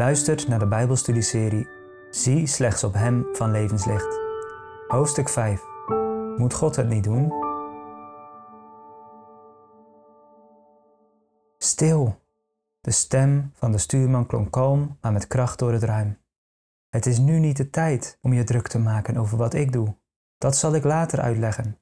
luistert naar de Bijbelstudieserie Zie slechts op Hem van Levenslicht. Hoofdstuk 5. Moet God het niet doen? Stil! De stem van de stuurman klonk kalm, maar met kracht door het ruim. Het is nu niet de tijd om je druk te maken over wat ik doe. Dat zal ik later uitleggen.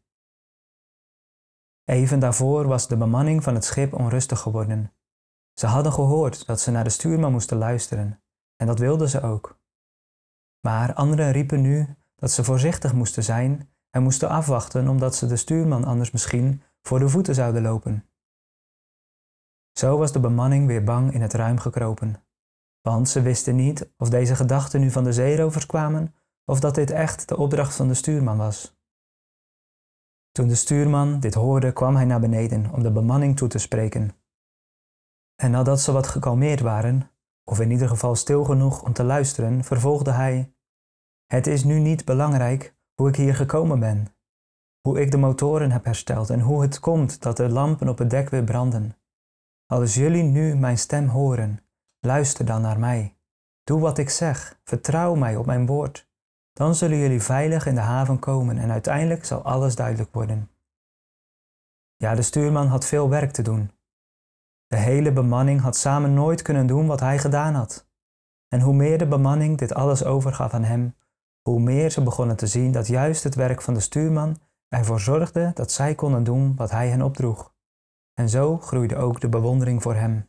Even daarvoor was de bemanning van het schip onrustig geworden. Ze hadden gehoord dat ze naar de stuurman moesten luisteren, en dat wilden ze ook. Maar anderen riepen nu dat ze voorzichtig moesten zijn en moesten afwachten omdat ze de stuurman anders misschien voor de voeten zouden lopen. Zo was de bemanning weer bang in het ruim gekropen, want ze wisten niet of deze gedachten nu van de zeerovers kwamen of dat dit echt de opdracht van de stuurman was. Toen de stuurman dit hoorde, kwam hij naar beneden om de bemanning toe te spreken. En nadat ze wat gekalmeerd waren, of in ieder geval stil genoeg om te luisteren, vervolgde hij: Het is nu niet belangrijk hoe ik hier gekomen ben, hoe ik de motoren heb hersteld en hoe het komt dat de lampen op het dek weer branden. Als jullie nu mijn stem horen, luister dan naar mij. Doe wat ik zeg, vertrouw mij op mijn woord. Dan zullen jullie veilig in de haven komen en uiteindelijk zal alles duidelijk worden. Ja, de stuurman had veel werk te doen. De hele bemanning had samen nooit kunnen doen wat hij gedaan had. En hoe meer de bemanning dit alles overgaf aan hem, hoe meer ze begonnen te zien dat juist het werk van de stuurman ervoor zorgde dat zij konden doen wat hij hen opdroeg. En zo groeide ook de bewondering voor hem.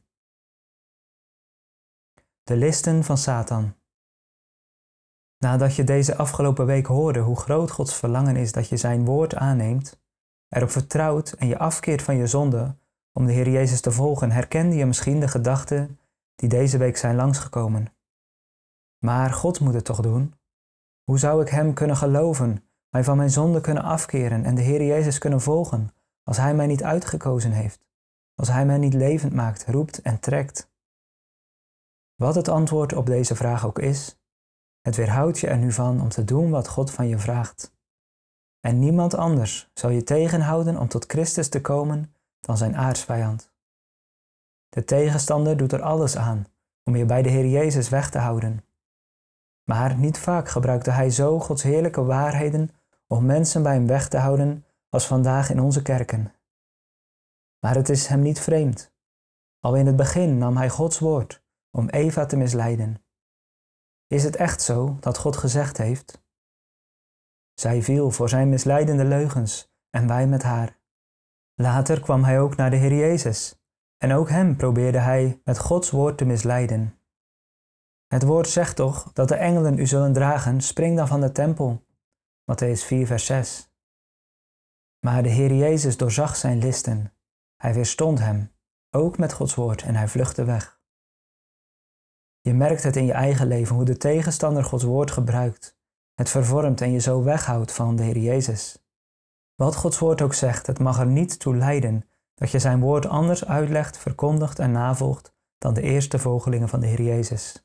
De listen van Satan. Nadat je deze afgelopen week hoorde hoe groot Gods verlangen is dat je zijn woord aanneemt, erop vertrouwt en je afkeert van je zonde om de Heer Jezus te volgen, herkende je misschien de gedachten die deze week zijn langsgekomen. Maar God moet het toch doen? Hoe zou ik Hem kunnen geloven, mij van mijn zonde kunnen afkeren en de Heer Jezus kunnen volgen, als Hij mij niet uitgekozen heeft, als Hij mij niet levend maakt, roept en trekt? Wat het antwoord op deze vraag ook is, het weerhoudt je er nu van om te doen wat God van je vraagt. En niemand anders zal je tegenhouden om tot Christus te komen dan zijn aartsvijand. De tegenstander doet er alles aan om je bij de Heer Jezus weg te houden. Maar niet vaak gebruikte hij zo Gods heerlijke waarheden om mensen bij hem weg te houden als vandaag in onze kerken. Maar het is hem niet vreemd. Al in het begin nam hij Gods woord om Eva te misleiden. Is het echt zo dat God gezegd heeft: Zij viel voor zijn misleidende leugens en wij met haar. Later kwam hij ook naar de Heer Jezus en ook hem probeerde hij met Gods woord te misleiden. Het woord zegt toch dat de engelen u zullen dragen, spring dan van de tempel. Mattheüs 4 vers 6. Maar de Heer Jezus doorzag zijn listen. Hij weerstond hem, ook met Gods woord, en hij vluchtte weg. Je merkt het in je eigen leven hoe de tegenstander Gods woord gebruikt, het vervormt en je zo weghoudt van de Heer Jezus. Wat Gods woord ook zegt, het mag er niet toe leiden dat je zijn woord anders uitlegt, verkondigt en navolgt dan de eerste volgelingen van de Heer Jezus.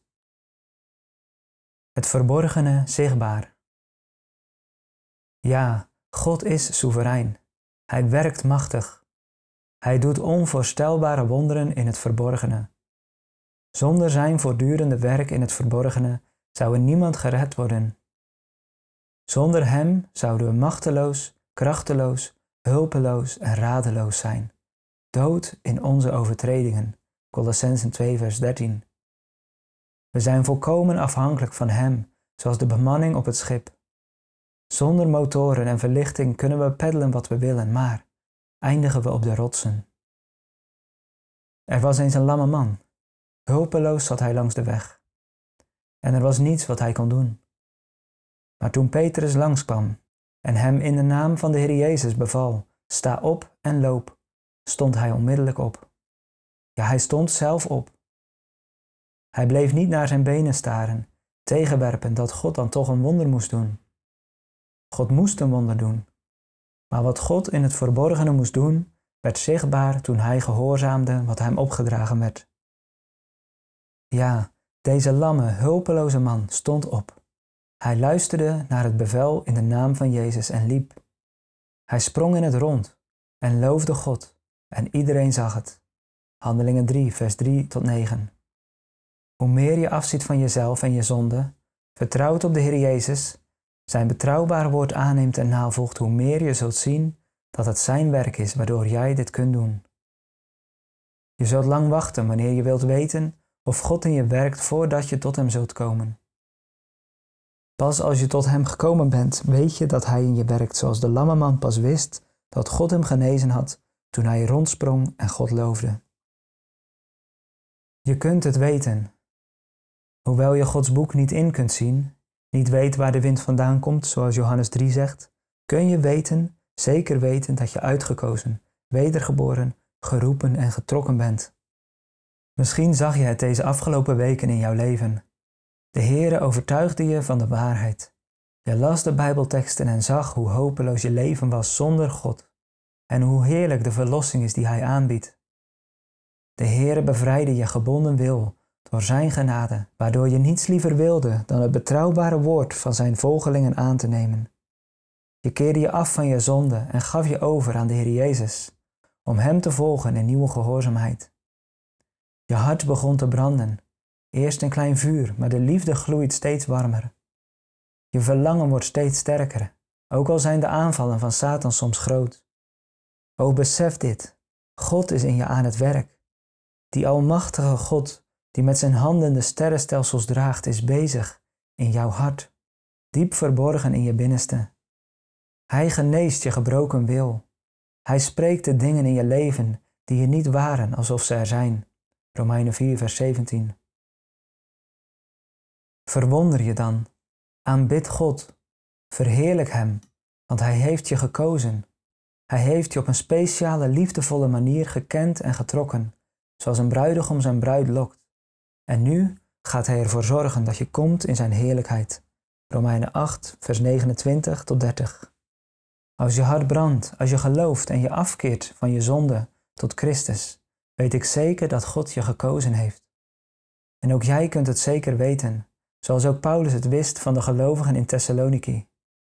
Het verborgene zichtbaar. Ja, God is soeverein. Hij werkt machtig. Hij doet onvoorstelbare wonderen in het verborgene. Zonder zijn voortdurende werk in het verborgene zou er niemand gered worden. Zonder hem zouden we machteloos, krachteloos, hulpeloos en radeloos zijn. Dood in onze overtredingen. Kolossenzen 2 vers 13. We zijn volkomen afhankelijk van hem, zoals de bemanning op het schip. Zonder motoren en verlichting kunnen we peddelen wat we willen, maar eindigen we op de rotsen. Er was eens een lamme man. Hulpeloos zat hij langs de weg. En er was niets wat hij kon doen. Maar toen Petrus langskwam en hem in de naam van de Heer Jezus beval: Sta op en loop, stond hij onmiddellijk op. Ja, hij stond zelf op. Hij bleef niet naar zijn benen staren, tegenwerpen dat God dan toch een wonder moest doen. God moest een wonder doen. Maar wat God in het verborgene moest doen, werd zichtbaar toen hij gehoorzaamde wat hem opgedragen werd. Ja, deze lamme, hulpeloze man stond op. Hij luisterde naar het bevel in de naam van Jezus en liep. Hij sprong in het rond en loofde God en iedereen zag het. Handelingen 3 vers 3 tot 9. Hoe meer je afziet van jezelf en je zonde, vertrouwt op de Heer Jezus, zijn betrouwbare woord aanneemt en navolgt, hoe meer je zult zien dat het zijn werk is waardoor jij dit kunt doen. Je zult lang wachten wanneer je wilt weten of God in je werkt voordat je tot hem zult komen. Pas als je tot hem gekomen bent, weet je dat hij in je werkt, zoals de lamme man pas wist dat God hem genezen had toen hij rondsprong en God loofde. Je kunt het weten. Hoewel je Gods boek niet in kunt zien, niet weet waar de wind vandaan komt, zoals Johannes 3 zegt, kun je weten, zeker weten dat je uitgekozen, wedergeboren, geroepen en getrokken bent. Misschien zag je het deze afgelopen weken in jouw leven. De Heere overtuigde je van de waarheid. Je las de Bijbelteksten en zag hoe hopeloos je leven was zonder God en hoe heerlijk de verlossing is die Hij aanbiedt. De Heere bevrijdde je gebonden wil door zijn genade, waardoor je niets liever wilde dan het betrouwbare woord van zijn volgelingen aan te nemen. Je keerde je af van je zonde en gaf je over aan de Heer Jezus, om hem te volgen in nieuwe gehoorzaamheid. Je hart begon te branden. Eerst een klein vuur, maar de liefde gloeit steeds warmer. Je verlangen wordt steeds sterker, ook al zijn de aanvallen van Satan soms groot. O, besef dit. God is in je aan het werk. Die almachtige God, die met zijn handen de sterrenstelsels draagt, is bezig in jouw hart, diep verborgen in je binnenste. Hij geneest je gebroken wil. Hij spreekt de dingen in je leven die er niet waren alsof ze er zijn. Romeinen 4 vers 17. Verwonder je dan. Aanbid God. Verheerlijk hem, want hij heeft je gekozen. Hij heeft je op een speciale, liefdevolle manier gekend en getrokken, zoals een bruidegom zijn bruid lokt. En nu gaat hij ervoor zorgen dat je komt in zijn heerlijkheid. Romeinen 8 vers 29 tot 30. Als je hart brandt, als je gelooft en je afkeert van je zonde tot Christus, weet ik zeker dat God je gekozen heeft. En ook jij kunt het zeker weten, zoals ook Paulus het wist van de gelovigen in Thessaloniki.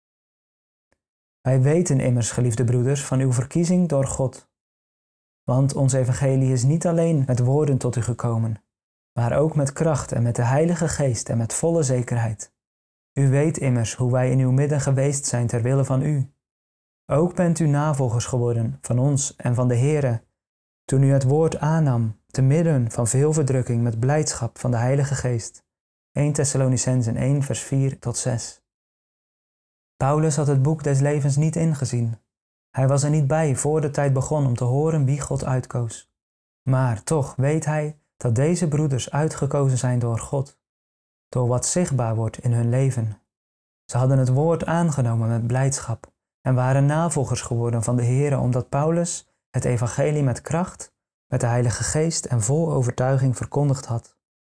Wij weten immers, geliefde broeders, van uw verkiezing door God. Want ons evangelie is niet alleen met woorden tot u gekomen, maar ook met kracht en met de Heilige Geest en met volle zekerheid. U weet immers hoe wij in uw midden geweest zijn ter wille van u. Ook bent u navolgers geworden van ons en van de Heere, toen u het woord aannam, te midden van veel verdrukking met blijdschap van de Heilige Geest. 1 Thessalonicenzen 1 vers 4 tot 6. Paulus had het boek des levens niet ingezien. Hij was er niet bij voor de tijd begon om te horen wie God uitkoos. Maar toch weet hij dat deze broeders uitgekozen zijn door God, door wat zichtbaar wordt in hun leven. Ze hadden het woord aangenomen met blijdschap en waren navolgers geworden van de Heere, omdat Paulus het evangelie met kracht, met de Heilige Geest en vol overtuiging verkondigd had.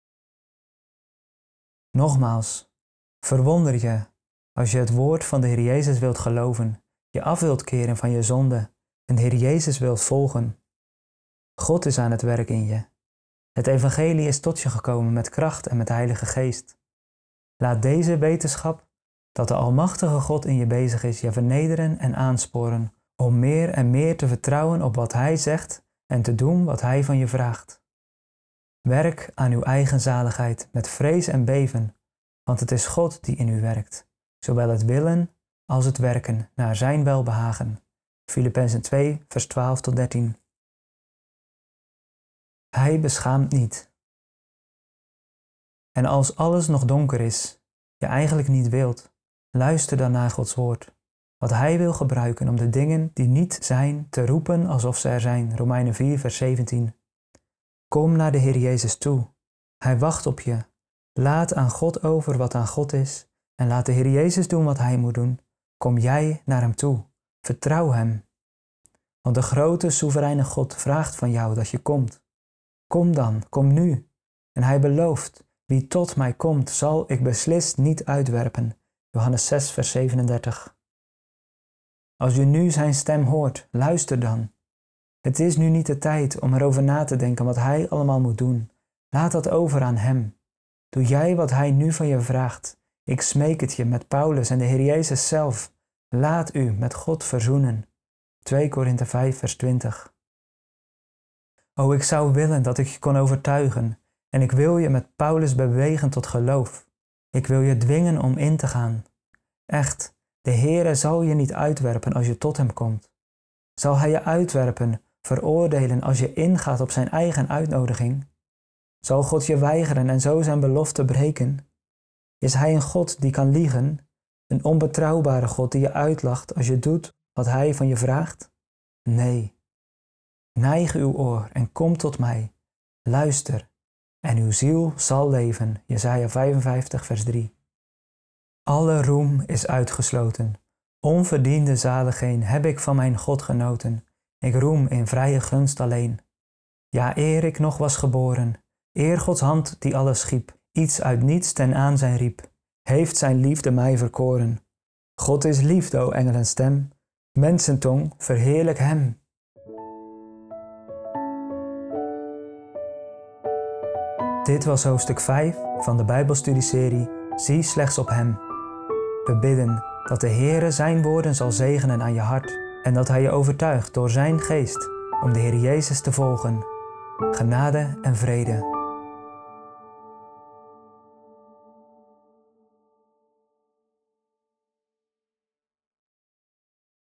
Nogmaals, verwonder je als je het woord van de Heer Jezus wilt geloven, je af wilt keren van je zonde en de Heer Jezus wilt volgen. God is aan het werk in je. Het evangelie is tot je gekomen met kracht en met de Heilige Geest. Laat deze wetenschap, dat de almachtige God in je bezig is, je vernederen en aansporen om meer en meer te vertrouwen op wat Hij zegt en te doen wat Hij van je vraagt. Werk aan uw eigen zaligheid met vrees en beven, want het is God die in u werkt, zowel het willen als het werken naar zijn welbehagen. Filippenzen 2 vers 12 tot 13. Hij beschaamt niet. En als alles nog donker is, je eigenlijk niet wilt, luister dan naar Gods woord, wat Hij wil gebruiken om de dingen die niet zijn te roepen alsof ze er zijn. Romeinen 4 vers 17. Kom naar de Heer Jezus toe. Hij wacht op je. Laat aan God over wat aan God is en laat de Heer Jezus doen wat Hij moet doen. Kom jij naar Hem toe. Vertrouw Hem. Want de grote, soevereine God vraagt van jou dat je komt. Kom dan, kom nu. En Hij belooft, wie tot mij komt, zal ik beslist niet uitwerpen. Johannes 6 vers 37. Als je nu zijn stem hoort, luister dan. Het is nu niet de tijd om erover na te denken wat Hij allemaal moet doen. Laat dat over aan Hem. Doe jij wat Hij nu van je vraagt. Ik smeek het je met Paulus en de Heer Jezus zelf. Laat u met God verzoenen. 2 Korinthe 5 vers 20. O, ik zou willen dat ik je kon overtuigen En ik wil je met Paulus bewegen tot geloof. Ik wil je dwingen om in te gaan. Echt, de Heere zal je niet uitwerpen als je tot hem komt. Zal hij je uitwerpen, veroordelen als je ingaat op zijn eigen uitnodiging? Zal God je weigeren en zo zijn belofte breken? Is hij een God die kan liegen? Een onbetrouwbare God die je uitlacht als je doet wat hij van je vraagt? Nee. Neig uw oor en kom tot mij. Luister en uw ziel zal leven. Jesaja 55 vers 3. Alle roem is uitgesloten. Onverdiende zaligheid heb ik van mijn God genoten. Ik roem in vrije gunst alleen. Ja, eer ik nog was geboren, eer Gods hand die alles schiep, iets uit niets ten aanzijn riep, heeft zijn liefde mij verkoren. God is liefde, o engelenstem, mensentong, verheerlijk hem. Dit was hoofdstuk 5 van de Bijbelstudieserie Zie slechts op hem. We bidden dat de Heere zijn woorden zal zegenen aan je hart en dat hij je overtuigt door zijn geest om de Heer Jezus te volgen. Genade en vrede.